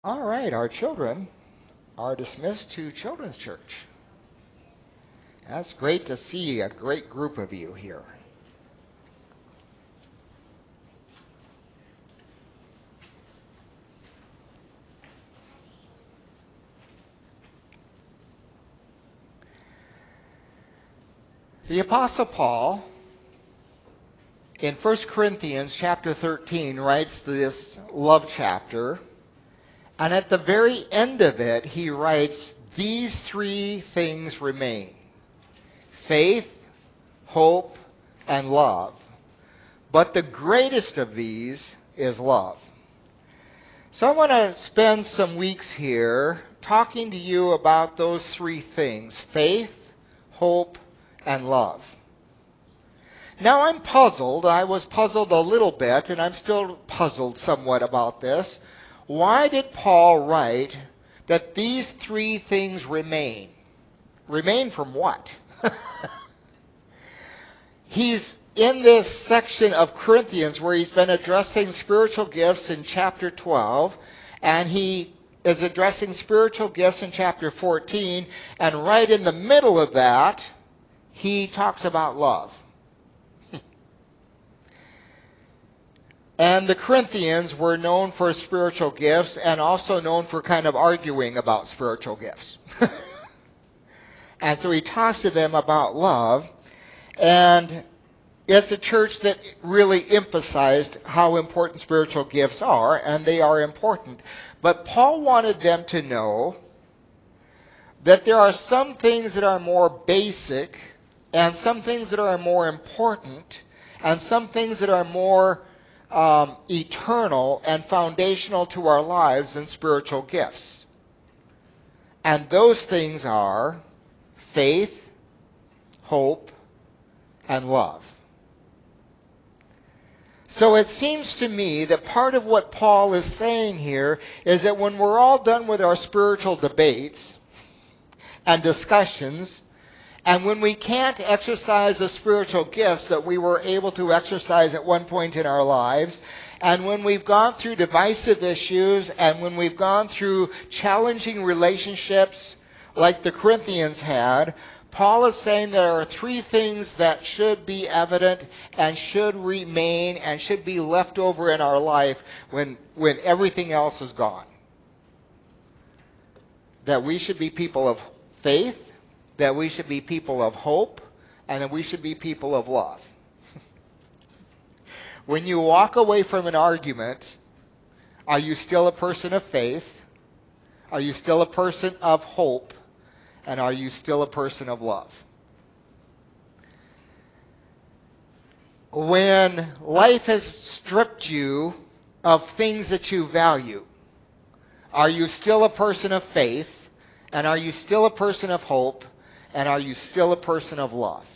All right, our children are dismissed to Children's Church. That's great to see a great group of you here. The Apostle Paul in 1 Corinthians chapter 13 writes this love chapter, and at the very end of it he writes, these three things remain: faith, hope, and love. But the greatest of these is love. So I want to spend some weeks here talking to you about those three things: faith, hope, and love. Now I'm puzzled. I was puzzled a little bit, and I'm still puzzled somewhat about this. Why did Paul write that these three things remain? Remain from what? He's in this section of Corinthians where he's been addressing spiritual gifts in chapter 12, and he is addressing spiritual gifts in chapter 14, and right in the middle of that, he talks about love. And the Corinthians were known for spiritual gifts and also known for kind of arguing about spiritual gifts. And so he talks to them about love, and it's a church that really emphasized how important spiritual gifts are, and they are important. But Paul wanted them to know that there are some things that are more basic, and some things that are more important, and some things that are more eternal and foundational to our lives than spiritual gifts. And those things are faith, hope, and love. So it seems to me that part of what Paul is saying here is that when we're all done with our spiritual debates and discussions, and when we can't exercise the spiritual gifts that we were able to exercise at one point in our lives, and when we've gone through divisive issues, and when we've gone through challenging relationships like the Corinthians had, Paul is saying there are three things that should be evident and should remain and should be left over in our life when everything else is gone. That we should be people of faith, that we should be people of hope, and that we should be people of love. When you walk away from an argument, are you still a person of faith? Are you still a person of hope? And are you still a person of love? When life has stripped you of things that you value, are you still a person of faith? And are you still a person of hope? And are you still a person of love?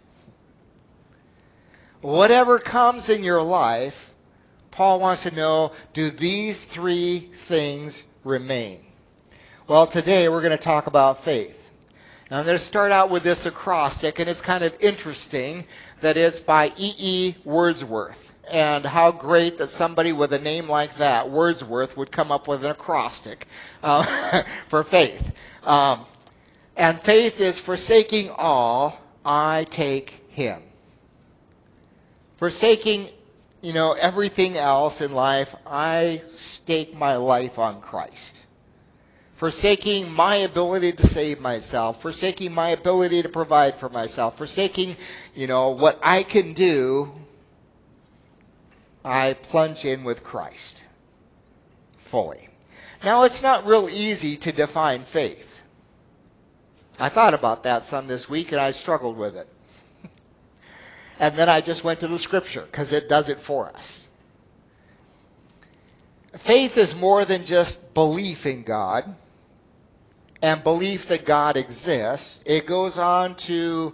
Whatever comes in your life, Paul wants to know, do these three things remain? Well, today we're going to talk about faith. Now I'm going to start out with this acrostic, and it's kind of interesting that it's by E.E. Wordsworth. And how great that somebody with a name like that, Wordsworth, would come up with an acrostic for faith. And faith is forsaking all, I take him. Forsaking, everything else in life, I stake my life on Christ. Forsaking my ability to save myself, forsaking my ability to provide for myself, forsaking, what I can do, I plunge in with Christ fully. Now, it's not real easy to define faith. I thought about that some this week, and I struggled with it. And then I just went to the scripture, because it does it for us. Faith is more than just belief in God and belief that God exists. It goes on to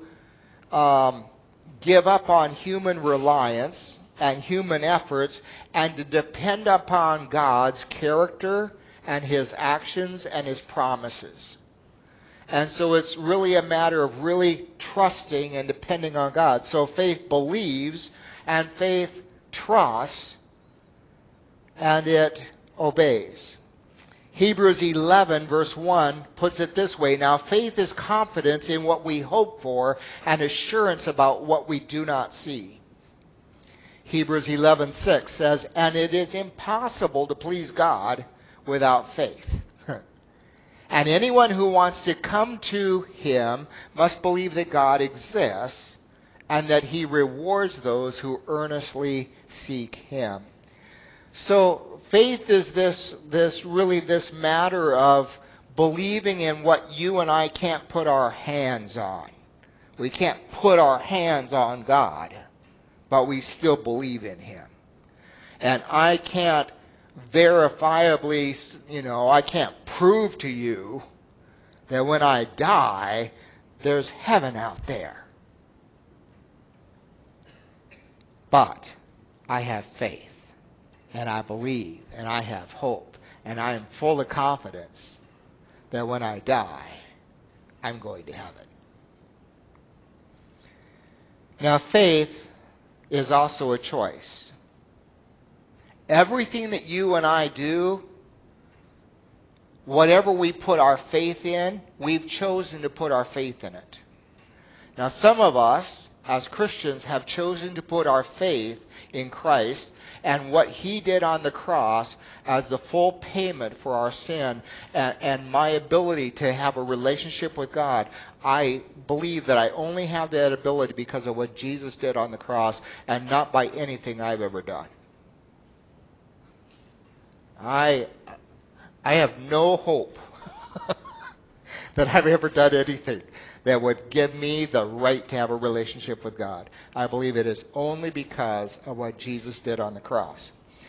give up on human reliance and human efforts and to depend upon God's character and his actions and his promises. And so it's really a matter of really trusting and depending on God. So faith believes and faith trusts and it obeys. Hebrews 11, verse 1 puts it this way: now faith is confidence in what we hope for and assurance about what we do not see. Hebrews 11:6 says, and it is impossible to please God without faith. And anyone who wants to come to him must believe that God exists and that he rewards those who earnestly seek him. So faith is this matter of believing in what you and I can't put our hands on. We can't put our hands on God, but we still believe in him. And I can't verifiably, I can't prove to you that when I die, there's heaven out there. But I have faith, and I believe, and I have hope, and I am full of confidence that when I die, I'm going to heaven. Now, faith is also a choice. Everything that you and I do, whatever we put our faith in, we've chosen to put our faith in it. Now, some of us, as Christians, have chosen to put our faith in Christ and what he did on the cross as the full payment for our sin and my ability to have a relationship with God. I believe that I only have that ability because of what Jesus did on the cross and not by anything I've ever done. I have no hope that I've ever done anything that would give me the right to have a relationship with God. I believe it is only because of what Jesus did on the cross.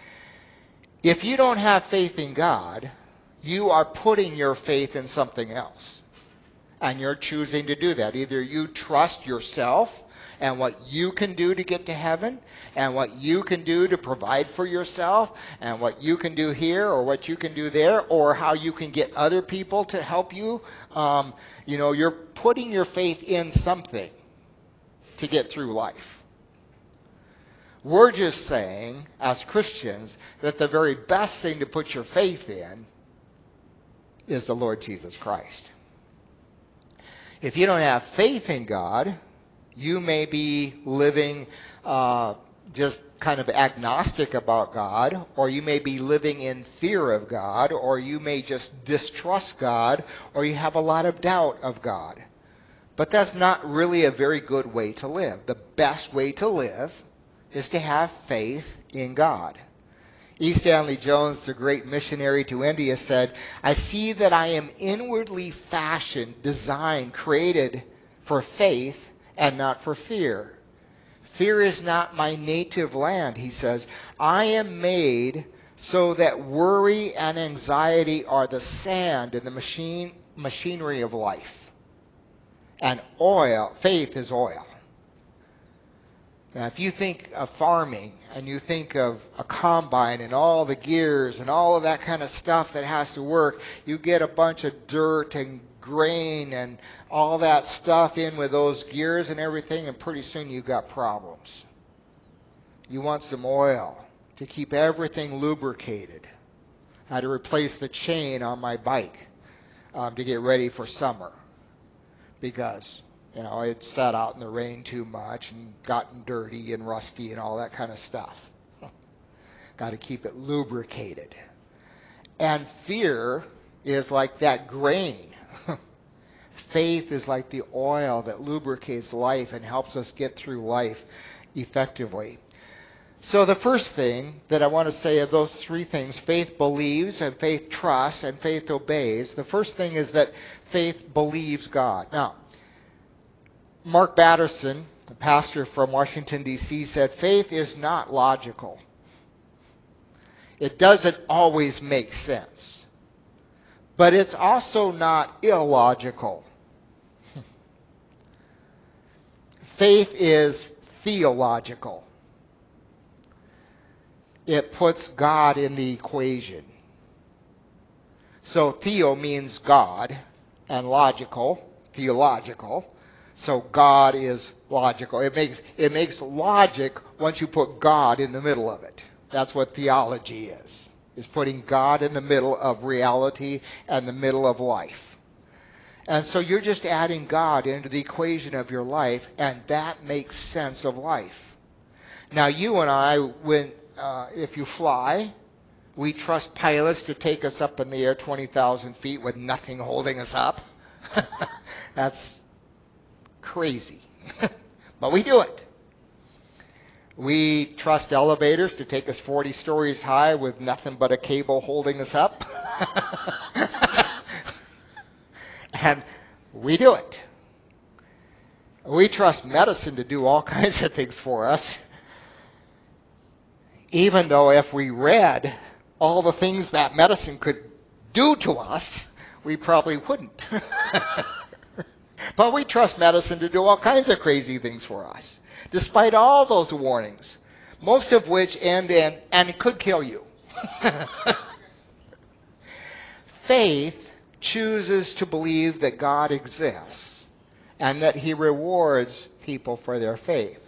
If you don't have faith in God, you are putting your faith in something else. And you're choosing to do that. Either you trust yourself and what you can do to get to heaven, and what you can do to provide for yourself, and what you can do here or what you can do there, or how you can get other people to help you. You're putting your faith in something to get through life. We're just saying, as Christians, that the very best thing to put your faith in is the Lord Jesus Christ. If you don't have faith in God, you may be living just kind of agnostic about God, or you may be living in fear of God, or you may just distrust God, or you have a lot of doubt of God. But that's not really a very good way to live. The best way to live is to have faith in God. E. Stanley Jones, the great missionary to India, said, I see that I am inwardly fashioned, designed, created for faith and not for fear. Fear is not my native land, he says. I am made so that worry and anxiety are the sand in the machinery of life. And faith is oil. Now, if you think of farming and you think of a combine and all the gears and all of that kind of stuff that has to work, you get a bunch of dirt and grain and all that stuff in with those gears and everything, and pretty soon you've got problems. You want some oil to keep everything lubricated. I had to replace the chain on my bike to get ready for summer because it sat out in the rain too much and gotten dirty and rusty and all that kind of stuff. Got to keep it lubricated. And fear is like that grain. Faith is like the oil that lubricates life and helps us get through life effectively. So the first thing that I want to say of those three things, faith believes and faith trusts and faith obeys. The first thing is that faith believes God. Now, Mark Batterson, a pastor from Washington, D.C., said, faith is not logical. It doesn't always make sense. But it's also not illogical. Faith is theological. It puts God in the equation. So theo means God, and logical, theological. So God is logical. It makes logic once you put God in the middle of it. That's what theology is. is putting God in the middle of reality and the middle of life. And so you're just adding God into the equation of your life, and that makes sense of life. Now, you and I, if you fly, we trust pilots to take us up in the air 20,000 feet with nothing holding us up. That's crazy. But we do it. We trust elevators to take us 40 stories high with nothing but a cable holding us up. And we do it. We trust medicine to do all kinds of things for us. Even though if we read all the things that medicine could do to us, we probably wouldn't. But we trust medicine to do all kinds of crazy things for us, despite all those warnings, most of which end in, and it could kill you. Faith chooses to believe that God exists and that he rewards people for their faith.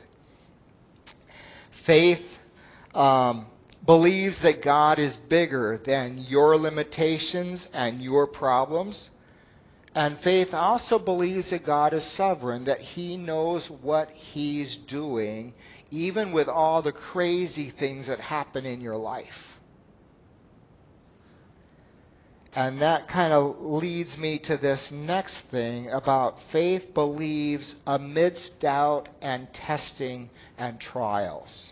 Faith believes that God is bigger than your limitations and your problems. And faith also believes that God is sovereign, that he knows what he's doing, even with all the crazy things that happen in your life. And that kind of leads me to this next thing about faith believes amidst doubt and testing and trials.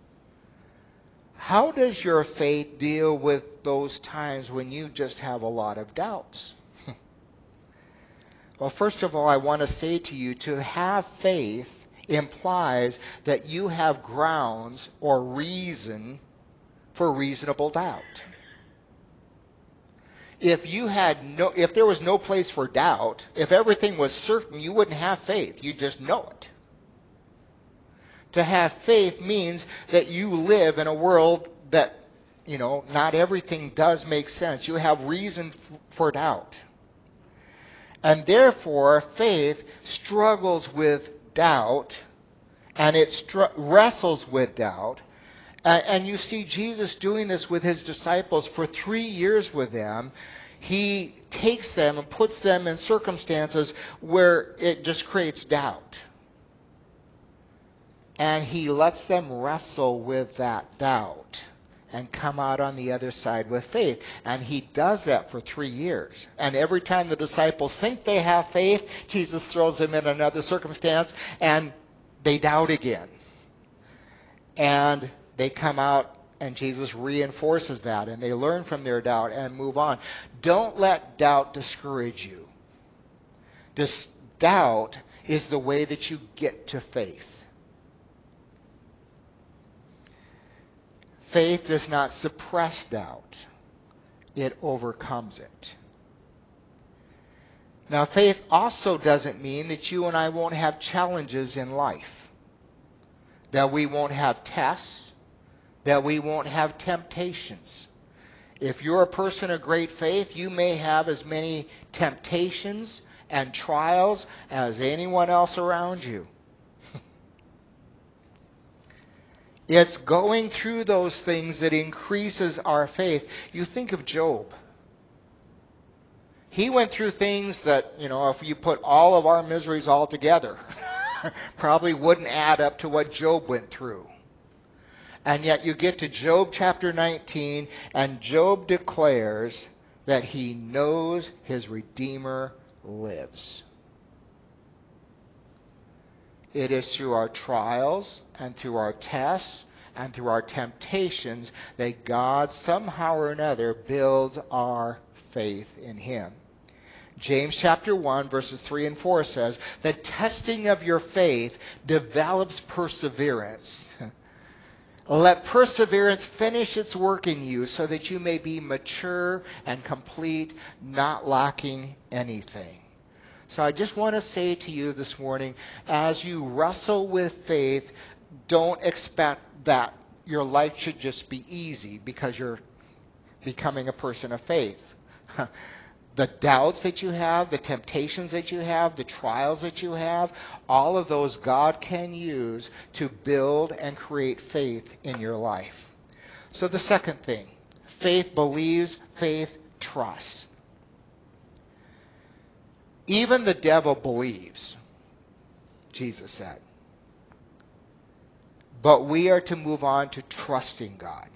How does your faith deal with those times when you just have a lot of doubts? Well, first of all, I want to say to you, to have faith implies that you have grounds or reason for reasonable doubt. If there was no place for doubt, if everything was certain, you wouldn't have faith. You just know it. To have faith means that you live in a world that, not everything does make sense. You have reason for doubt. And therefore, faith struggles with doubt, and it wrestles with doubt. And you see Jesus doing this with his disciples for 3 years with them. He takes them and puts them in circumstances where it just creates doubt. And he lets them wrestle with that doubt and come out on the other side with faith. And he does that for 3 years. And every time the disciples think they have faith, Jesus throws them in another circumstance and they doubt again. And they come out and Jesus reinforces that and they learn from their doubt and move on. Don't let doubt discourage you. This doubt is the way that you get to faith. Faith does not suppress doubt. It overcomes it. Now, faith also doesn't mean that you and I won't have challenges in life, that we won't have tests, that we won't have temptations. If you're a person of great faith, you may have as many temptations and trials as anyone else around you. It's going through those things that increases our faith. You think of Job. He went through things that, if you put all of our miseries all together, probably wouldn't add up to what Job went through. And yet you get to Job chapter 19, and Job declares that he knows his Redeemer lives. It is through our trials and through our tests and through our temptations that God somehow or another builds our faith in him. James chapter 1 verses 3 and 4 says, the testing of your faith develops perseverance. Let perseverance finish its work in you so that you may be mature and complete, not lacking anything. So I just want to say to you this morning, as you wrestle with faith, don't expect that your life should just be easy because you're becoming a person of faith. The doubts that you have, the temptations that you have, the trials that you have, all of those God can use to build and create faith in your life. So the second thing, faith believes, faith trusts. Even the devil believes, Jesus said. But we are to move on to trusting God.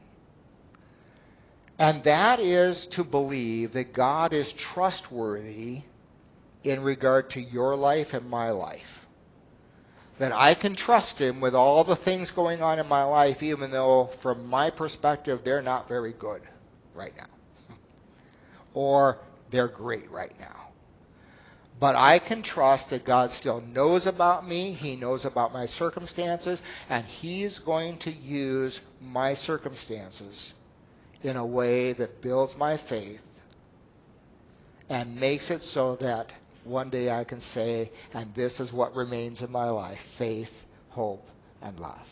And that is to believe that God is trustworthy in regard to your life and my life. That I can trust him with all the things going on in my life, even though from my perspective they're not very good right now. Or they're great right now. But I can trust that God still knows about me, he knows about my circumstances, and he's going to use my circumstances in a way that builds my faith and makes it so that one day I can say, and this is what remains in my life, faith, hope, and love.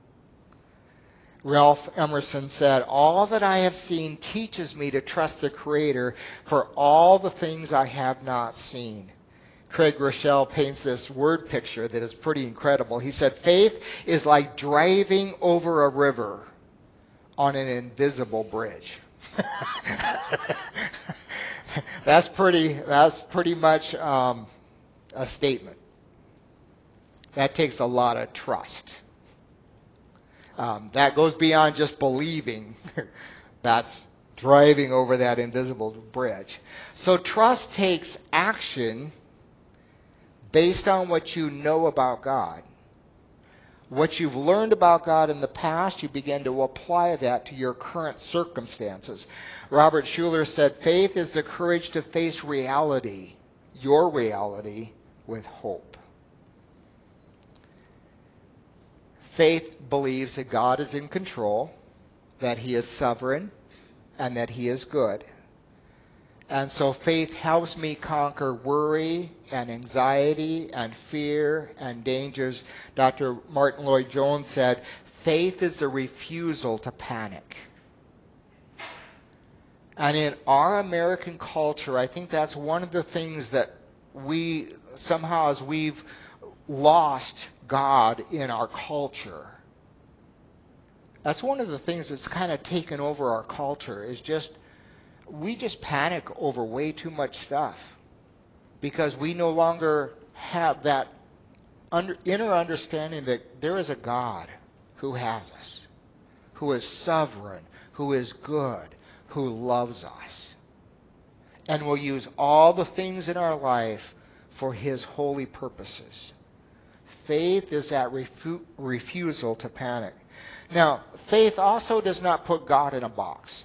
Ralph Emerson said, all that I have seen teaches me to trust the Creator for all the things I have not seen. Craig Rochelle paints this word picture that is pretty incredible. He said, faith is like driving over a river on an invisible bridge. That's pretty much a statement. That takes a lot of trust. That goes beyond just believing. That's driving over that invisible bridge. So trust takes action based on what you know about God. What you've learned about God in the past, you begin to apply that to your current circumstances. Robert Schuller said, faith is the courage to face reality, your reality, with hope. Faith believes that God is in control, that he is sovereign, and that he is good. And so faith helps me conquer worry and anxiety and fear and dangers. Dr. Martin Lloyd-Jones said, faith is a refusal to panic. And in our American culture, I think that's one of the things that we, somehow as we've lost God in our culture. That's one of the things that's kind of taken over our culture is just, we just panic over way too much stuff because we no longer have that inner understanding that there is a God who has us, who is sovereign, who is good, who loves us, and will use all the things in our life for his holy purposes. Faith is that refusal to panic. Now, faith also does not put God in a box.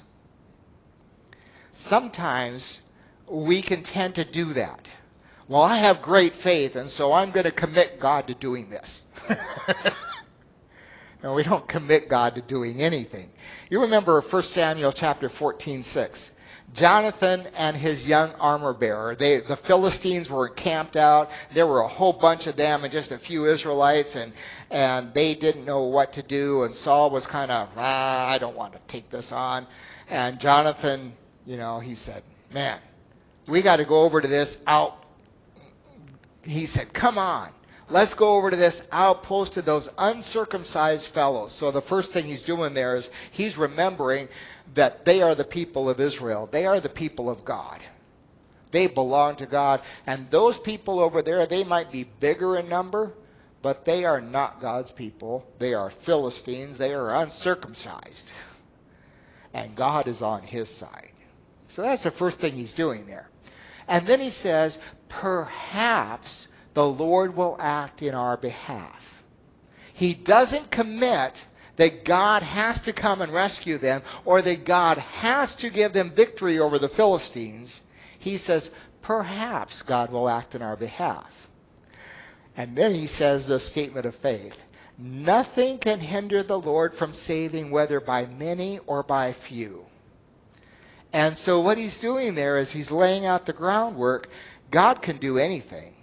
Sometimes we can tend to do that. Well, I have great faith, and so I'm going to commit God to doing this. No, we don't commit God to doing anything. You remember 1 Samuel chapter 14:6. Jonathan and his young armor bearer, the Philistines were camped out. There were a whole bunch of them and just a few Israelites, and they didn't know what to do. And Saul was kind of, I don't want to take this on. And Jonathan, he said, man, we got to go over to this out. He said, come on, let's go over to this outpost to those uncircumcised fellows. So the first thing he's doing there is he's remembering that they are the people of Israel. They are the people of God. They belong to God. And those people over there, they might be bigger in number, but they are not God's people. They are Philistines. They are uncircumcised. And God is on his side. So that's the first thing he's doing there. And then he says, perhaps the Lord will act in our behalf. He doesn't commit that God has to come and rescue them or that God has to give them victory over the Philistines. He says, perhaps God will act in our behalf. And then he says the statement of faith. Nothing can hinder the Lord from saving, whether by many or by few. And so what he's doing there is he's laying out the groundwork. God can do anything.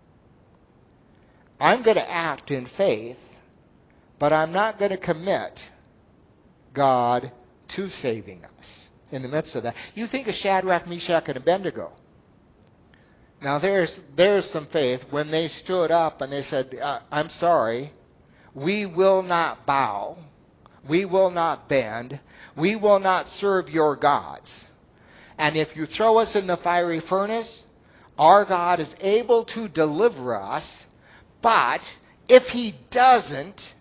I'm going to act in faith, but I'm not going to commit God to saving us in the midst of that. You think of Shadrach, Meshach, and Abednego. Now there's some faith. When they stood up and they said, I'm sorry, we will not bow, We will not bend. We will not serve your gods. And if you throw us in the fiery furnace, our God is able to deliver us. But if he doesn't,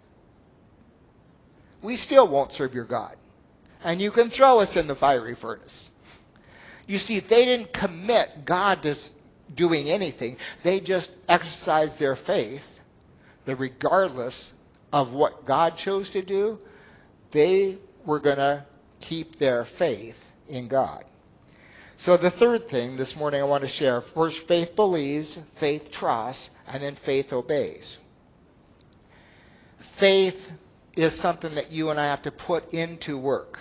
we still won't serve your God. And you can throw us in the fiery furnace. You see, they didn't commit God to doing anything. They just exercised their faith, that regardless of what God chose to do, they were going to keep their faith in God. So the third thing this morning I want to share, first faith believes, faith trusts, and then faith obeys. Faith is something that you and I have to put into work.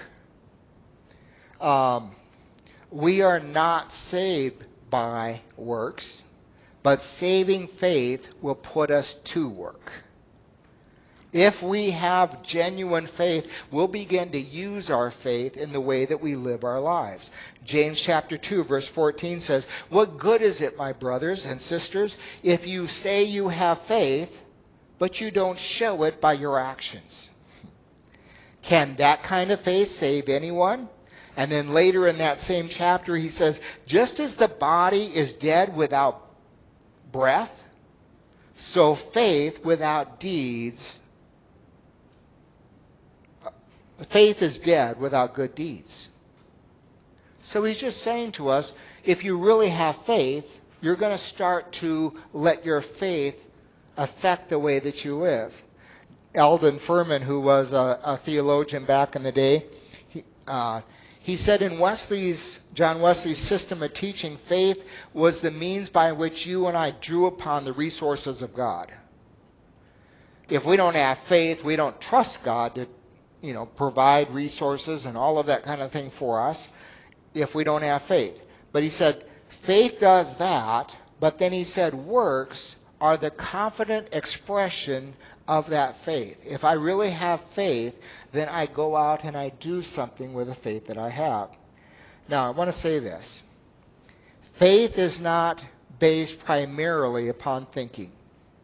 We are not saved by works, but saving faith will put us to work. If we have genuine faith, we'll begin to use our faith in the way that we live our lives. James chapter 2, verse 14 says, "What good is it, my brothers and sisters, if you say you have faith, but you don't show it by your actions?" Can that kind of faith save anyone? And then later in that same chapter, he says, just as the body is dead without breath, so faith without deeds, faith is dead without good deeds. So he's just saying to us, if you really have faith, you're going to start to let your faith affect the way that you live. Eldon Furman, who was a theologian back in the day, he said in John Wesley's system of teaching, faith was the means by which you and I drew upon the resources of God. If we don't have faith, we don't trust God to, provide resources and all of that kind of thing for us if we don't have faith. But he said, faith does that, but then he said works are the confident expression of that faith. If I really have faith, then I go out and I do something with the faith that I have. Now, I want to say this. Faith is not based primarily upon thinking.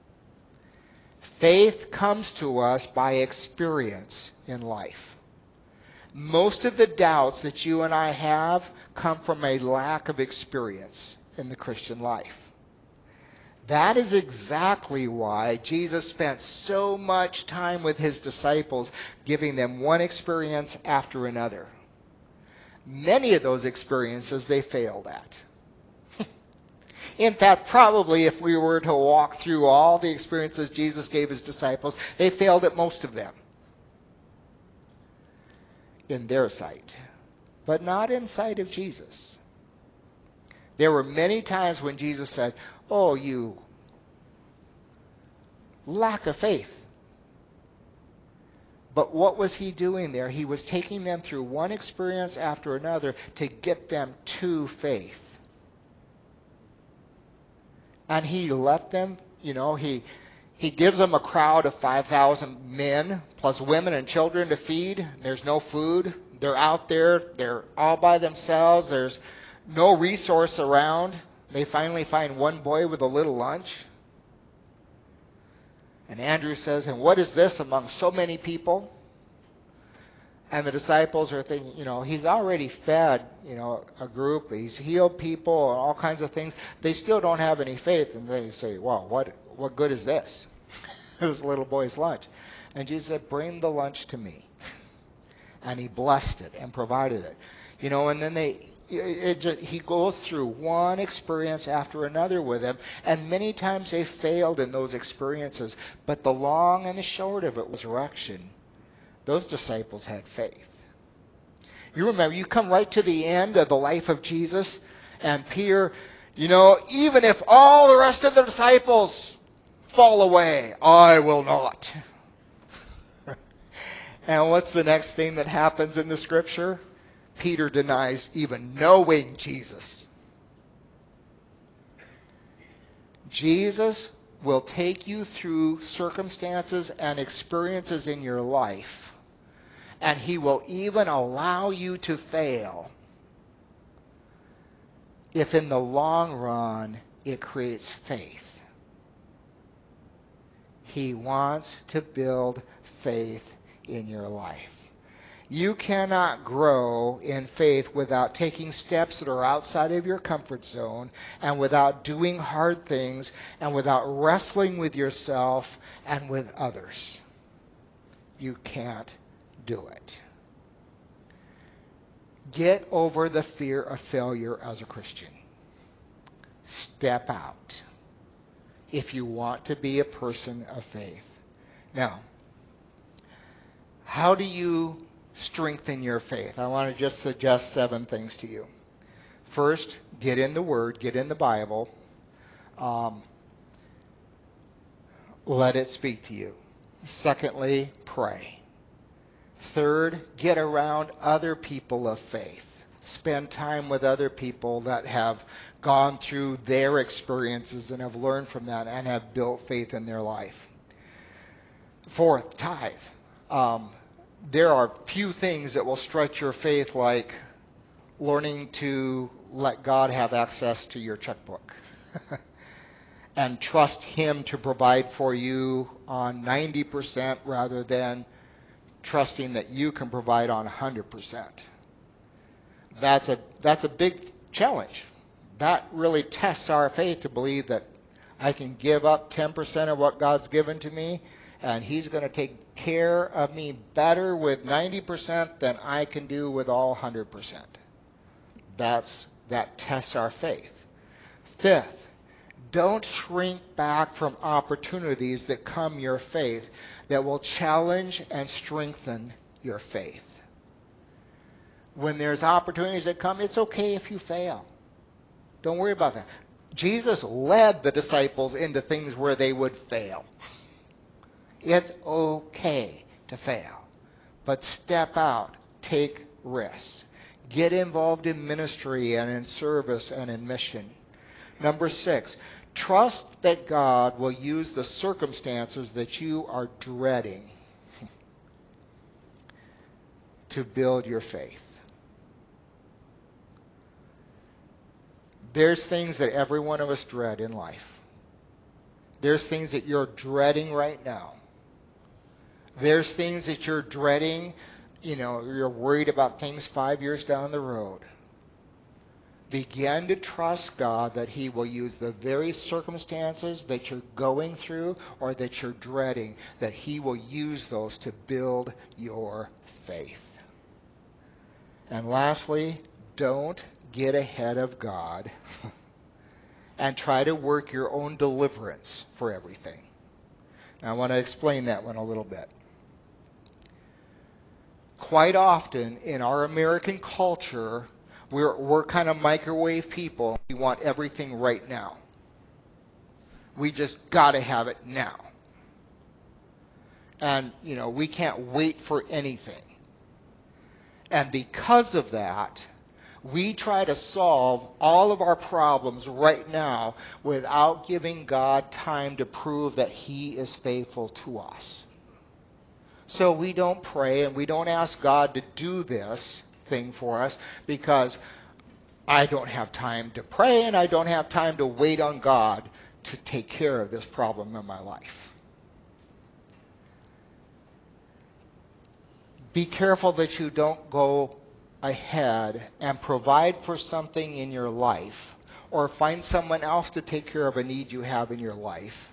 Faith comes to us by experience in life. Most of the doubts that you and I have come from a lack of experience in the Christian life. That is exactly why Jesus spent so much time with his disciples, giving them one experience after another. Many of those experiences they failed at. In fact, probably if we were to walk through all the experiences Jesus gave his disciples, they failed at most of them in their sight, but not in sight of Jesus. There were many times when Jesus said, "Oh, you lack of faith." But what was he doing there? He was taking them through one experience after another to get them to faith. And he let them, he gives them a crowd of 5,000 men plus women and children to feed. There's no food. They're out there. They're all by themselves. There's no resource around. They finally find one boy with a little lunch. And Andrew says, "And what is this among so many people?" And the disciples are thinking, he's already fed, a group. He's healed people and all kinds of things. They still don't have any faith. And they say, "Well, what good is this?" This little boy's lunch. And Jesus said, "Bring the lunch to me." And he blessed it and provided it. And then he goes through one experience after another with them. And many times they failed in those experiences. But the long and the short of it was resurrection. Those disciples had faith. You remember, you come right to the end of the life of Jesus, and Peter, even if all the rest of the disciples fall away, I will not. And what's the next thing that happens in the scripture? Peter denies even knowing Jesus. Jesus will take you through circumstances and experiences in your life, and he will even allow you to fail if in the long run it creates faith. He wants to build faith in your life. You cannot grow in faith without taking steps that are outside of your comfort zone, and without doing hard things, and without wrestling with yourself and with others. You can't do it. Get over the fear of failure as a Christian. Step out if you want to be a person of faith. Now, how do you strengthen your faith? I want to just suggest 7 things to you. First, get in the Word, get in the Bible. Let it speak to you. Secondly, pray. Third, get around other people of faith. Spend time with other people that have gone through their experiences and have learned from that and have built faith in their life. Fourth, tithe. There are few things that will stretch your faith like learning to let God have access to your checkbook and trust Him to provide for you on 90% rather than trusting that you can provide on 100%. That's a big challenge. That really tests our faith to believe that I can give up 10% of what God's given to me, and He's going to take care of me better with 90% than I can do with all 100%. That tests our faith. Fifth, don't shrink back from opportunities that come your faith that will challenge and strengthen your faith. When there's opportunities that come, it's okay if you fail. Don't worry about that. Jesus led the disciples into things where they would fail. It's okay to fail. But step out. Take risks. Get involved in ministry and in service and in mission. Number 6, trust that God will use the circumstances that you are dreading to build your faith. There's things that every one of us dread in life. There's things that you're dreading right now. There's things that you're dreading, you're worried about things 5 years down the road. Begin to trust God that He will use the very circumstances that you're going through or that you're dreading, that He will use those to build your faith. And lastly, don't get ahead of God and try to work your own deliverance for everything. Now, I want to explain that one a little bit. Quite often in our American culture, we're kind of microwave people. We want everything right now. We just got to have it now. And, we can't wait for anything. And because of that, we try to solve all of our problems right now without giving God time to prove that He is faithful to us. So we don't pray and we don't ask God to do this thing for us because I don't have time to pray and I don't have time to wait on God to take care of this problem in my life. Be careful that you don't go ahead and provide for something in your life or find someone else to take care of a need you have in your life,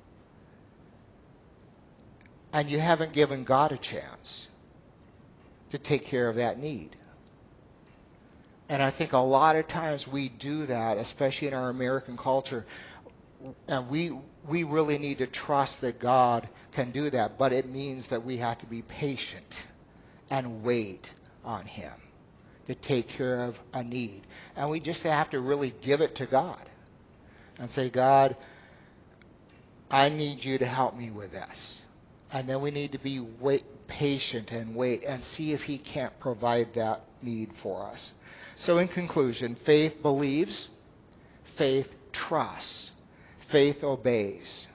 and you haven't given God a chance to take care of that need. And I think a lot of times we do that, especially in our American culture, and we really need to trust that God can do that, but it means that we have to be patient and wait on Him to take care of a need. And we just have to really give it to God and say, God, I need you to help me with this. And then we need to be patient and wait and see if He can't provide that need for us. So in conclusion, faith believes, faith trusts, faith obeys.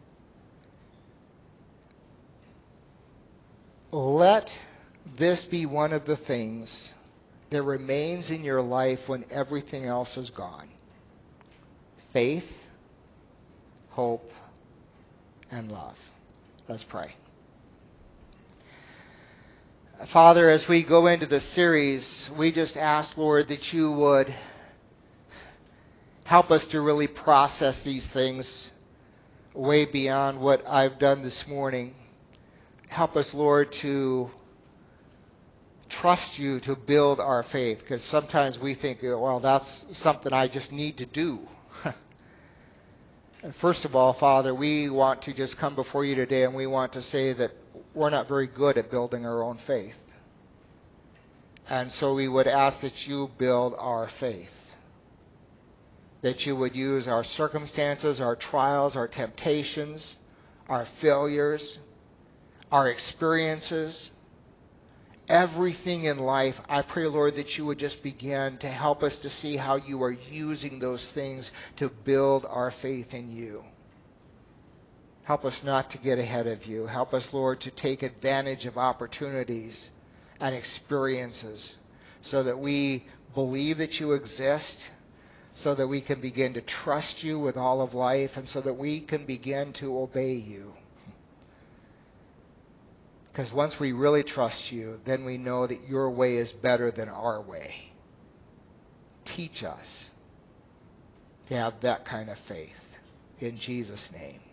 Let this be one of the things that remains in your life when everything else is gone. Faith, hope, and love. Let's pray. Father, as we go into the series, we just ask, Lord, that you would help us to really process these things way beyond what I've done this morning. Help us, Lord, to trust you to build our faith, because sometimes we think, well, that's something I just need to do. And first of all, Father, we want to just come before you today and we want to say that we're not very good at building our own faith. And so we would ask that you build our faith, that you would use our circumstances, our trials, our temptations, our failures, our experiences, everything in life. I pray, Lord, that you would just begin to help us to see how you are using those things to build our faith in you. Help us not to get ahead of you. Help us, Lord, to take advantage of opportunities and experiences so that we believe that you exist, so that we can begin to trust you with all of life, and so that we can begin to obey you. Because once we really trust you, then we know that your way is better than our way. Teach us to have that kind of faith. In Jesus' name.